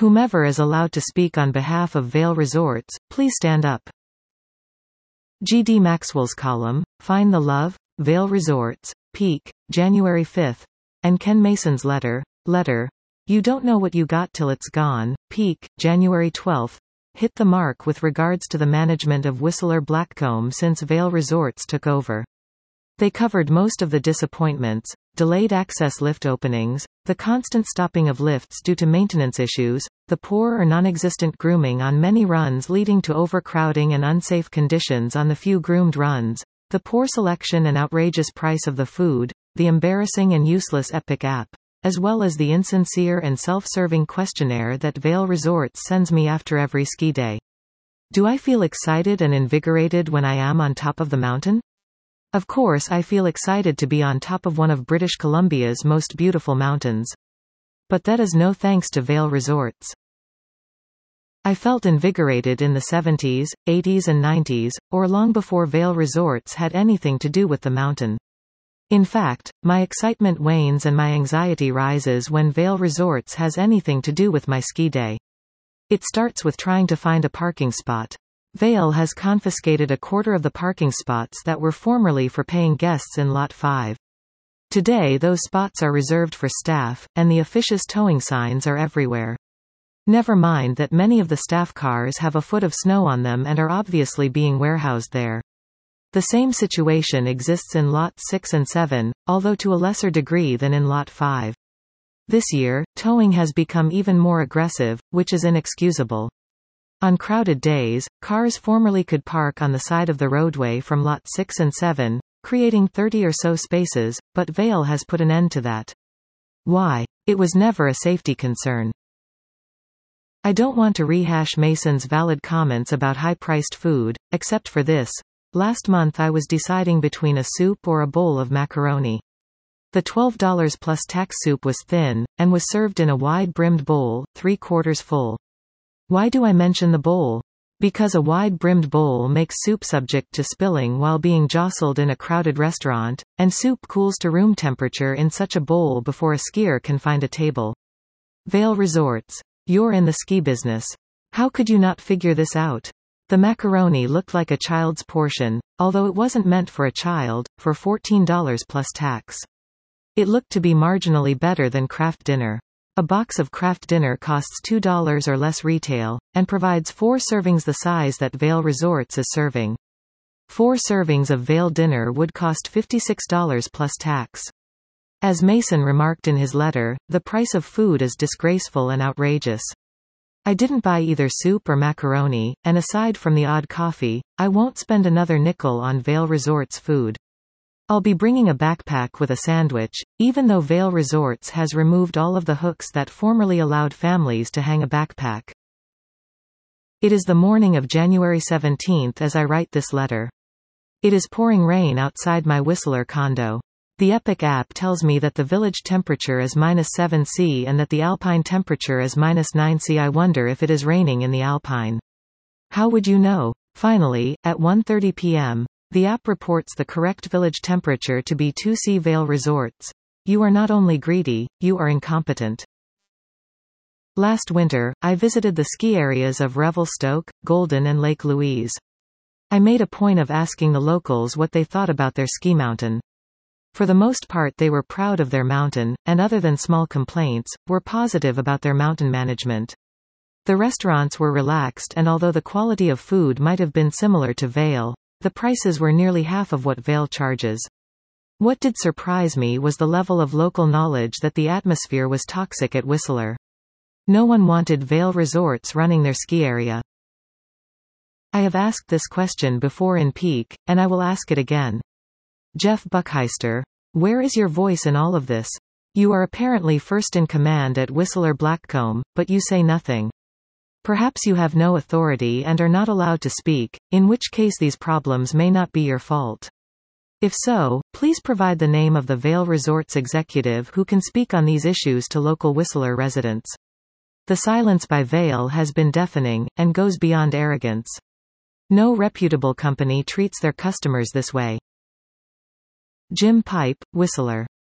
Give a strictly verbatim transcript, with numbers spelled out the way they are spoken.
Whomever is allowed to speak on behalf of Vail Resorts, please stand up. G D Maxwell's column, Find the Love, Vail Resorts, Peak, January fifth, and Ken Mason's letter, letter, You Don't Know What You Got Till It's Gone, Peak, January twelfth, hit the mark with regards to the management of Whistler Blackcomb since Vail Resorts took over. They covered most of the disappointments, delayed access lift openings, the constant stopping of lifts due to maintenance issues, the poor or non-existent grooming on many runs leading to overcrowding and unsafe conditions on the few groomed runs, the poor selection and outrageous price of the food, the embarrassing and useless Epic app, as well as the insincere and self-serving questionnaire that Vail Resorts sends me after every ski day. Do I feel excited and invigorated when I am on top of the mountain? Of course I feel excited to be on top of one of British Columbia's most beautiful mountains. But that is no thanks to Vail Resorts. I felt invigorated in the seventies, eighties and nineties, or long before Vail Resorts had anything to do with the mountain. In fact, my excitement wanes and my anxiety rises when Vail Resorts has anything to do with my ski day. It starts with trying to find a parking spot. Vail has confiscated a quarter of the parking spots that were formerly for paying guests in Lot five. Today those spots are reserved for staff, and the officious towing signs are everywhere. Never mind that many of the staff cars have a foot of snow on them and are obviously being warehoused there. The same situation exists in Lot six and seven, although to a lesser degree than in Lot five. This year, towing has become even more aggressive, which is inexcusable. On crowded days, cars formerly could park on the side of the roadway from Lot six and seven, creating thirty or so spaces, but Vail has put an end to that. Why? It was never a safety concern. I don't want to rehash Mason's valid comments about high-priced food, except for this. Last month I was deciding between a soup or a bowl of macaroni. The twelve dollars plus tax soup was thin, and was served in a wide-brimmed bowl, three-quarters full. Why do I mention the bowl? Because a wide-brimmed bowl makes soup subject to spilling while being jostled in a crowded restaurant, and soup cools to room temperature in such a bowl before a skier can find a table. Vail Resorts. You're in the ski business. How could you not figure this out? The macaroni looked like a child's portion, although it wasn't meant for a child, for fourteen dollars plus tax. It looked to be marginally better than Kraft Dinner. A box of Kraft Dinner costs two dollars or less retail, and provides four servings the size that Vail Resorts is serving. Four servings of Vail Dinner would cost fifty-six dollars plus tax. As Mason remarked in his letter, the price of food is disgraceful and outrageous. I didn't buy either soup or macaroni, and aside from the odd coffee, I won't spend another nickel on Vail Resorts food. I'll be bringing a backpack with a sandwich, even though Vail Resorts has removed all of the hooks that formerly allowed families to hang a backpack. It is the morning of January seventeenth as I write this letter. It is pouring rain outside my Whistler condo. The Epic app tells me that the village temperature is minus seven Celsius and that the alpine temperature is minus nine Celsius. I wonder if it is raining in the alpine. How would you know? Finally, at one thirty p m, the app reports the correct village temperature to be two Celsius. Vail Resorts. You are not only greedy, you are incompetent. Last winter, I visited the ski areas of Revelstoke, Golden and Lake Louise. I made a point of asking the locals what they thought about their ski mountain. For the most part they were proud of their mountain, and other than small complaints, were positive about their mountain management. The restaurants were relaxed, and although the quality of food might have been similar to Vail, the prices were nearly half of what Vail charges. What did surprise me was the level of local knowledge that the atmosphere was toxic at Whistler. No one wanted Vail Resorts running their ski area. I have asked this question before in Peak, and I will ask it again. Jeff Buckheister, where is your voice in all of this? You are apparently first in command at Whistler Blackcomb, but you say nothing. Perhaps you have no authority and are not allowed to speak, in which case these problems may not be your fault. If so, please provide the name of the Vail Resorts executive who can speak on these issues to local Whistler residents. The silence by Vail has been deafening, and goes beyond arrogance. No reputable company treats their customers this way. Jim Pipe, Whistler.